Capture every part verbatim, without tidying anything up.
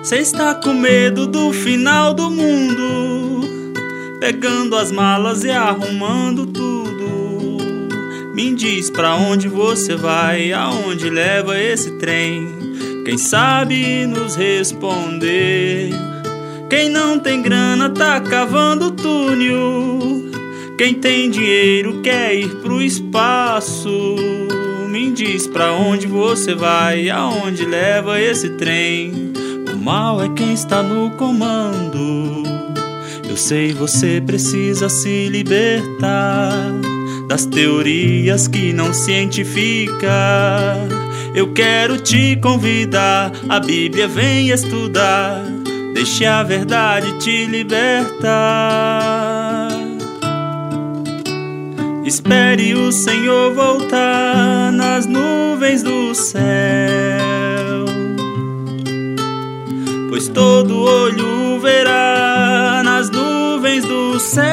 Cê está com medo do final do mundo, pegando as malas e arrumando tudo. Me diz pra onde você vai, aonde leva esse trem. Quem sabe nos responder. Quem não tem grana tá cavando túnel. Quem tem dinheiro quer ir pro espaço. Me diz pra onde você vai, aonde leva esse trem. O mal é quem está no comando. Eu sei, você precisa se libertar das teorias que não cientifica. Eu quero te convidar, a Bíblia vem estudar. Deixe a verdade te libertar. Espere o Senhor voltar nas nuvens do céu, pois todo olho verá nas nuvens do céu.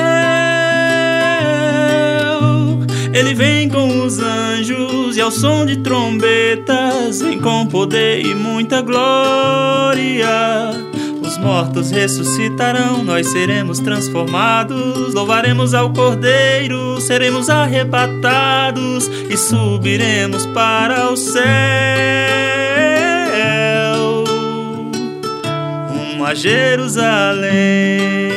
Ele vem com os anjos e ao som de trombetas, vem com poder e muita glória. Os mortos ressuscitarão, nós seremos transformados. Louvaremos ao Cordeiro, seremos arrebatados e subiremos para o céu, rumo a Jerusalém.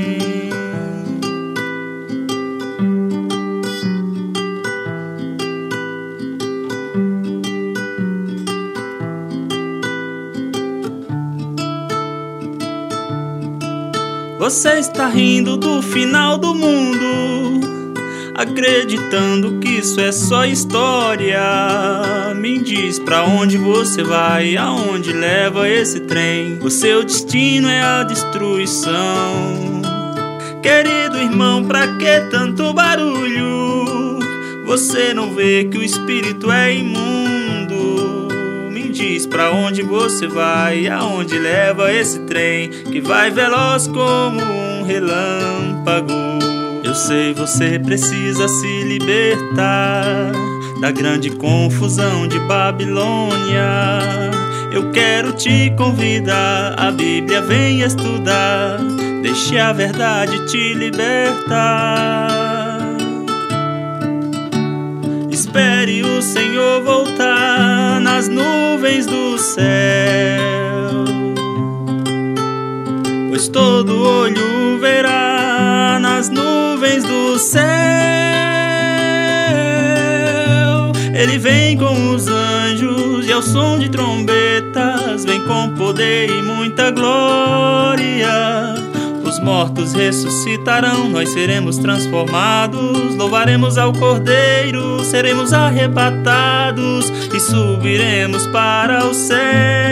Você está rindo do final do mundo, acreditando que isso é só história. Me diz pra onde você vai, aonde leva esse trem. O seu destino é a destruição. Querido irmão, pra que tanto barulho? Você não vê que o espírito é imundo. Me diz pra onde você vai, aonde leva esse trem, que vai veloz como um relâmpago. Eu sei, você precisa se libertar da grande confusão de Babilônia. Eu quero te convidar, a Bíblia vem estudar. Deixe a verdade te libertar. Espere o Senhor voltar nas nuvens do céu, pois todo olho verá nas nuvens do céu. Ele vem com os anjos e ao som de trombetas, vem com poder e muita glória. Os mortos ressuscitarão, nós seremos transformados. Louvaremos ao Cordeiro, seremos arrebatados e subiremos para o céu,